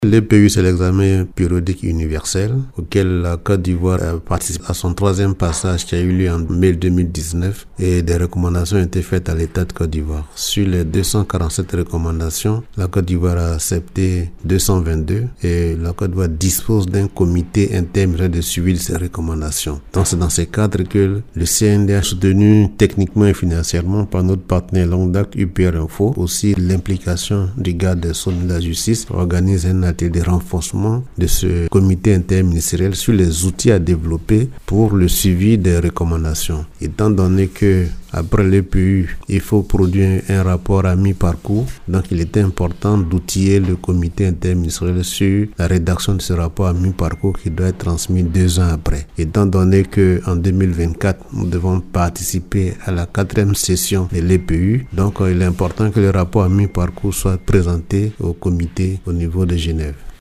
L'EPU, c'est l'examen périodique universel auquel la Côte d'Ivoire participe à son 3e passage qui a eu lieu en mai 2019 et des recommandations ont été faites à l'État de Côte d'Ivoire. Sur les 247 recommandations, la Côte d'Ivoire a accepté 222 et la Côte d'Ivoire dispose d'un comité intermédiaire de suivi de ces recommandations. Donc c'est dans ces cadres que le CNDH, soutenu techniquement et financièrement par notre partenaire longue date UPR Info, aussi l'implication du garde des Sceaux de la justice, organise un de renforcement de ce comité interministériel sur les outils à développer pour le suivi des recommandations. Étant donné que après l'EPU, il faut produire un rapport à mi-parcours, donc il était important d'outiller le comité interministériel sur la rédaction de ce rapport à mi-parcours qui doit être transmis 2 ans après. Étant donné que en 2024, nous devons participer à la 4e session de l'EPU, donc il est important que le rapport à mi-parcours soit présenté au comité au niveau de Genève.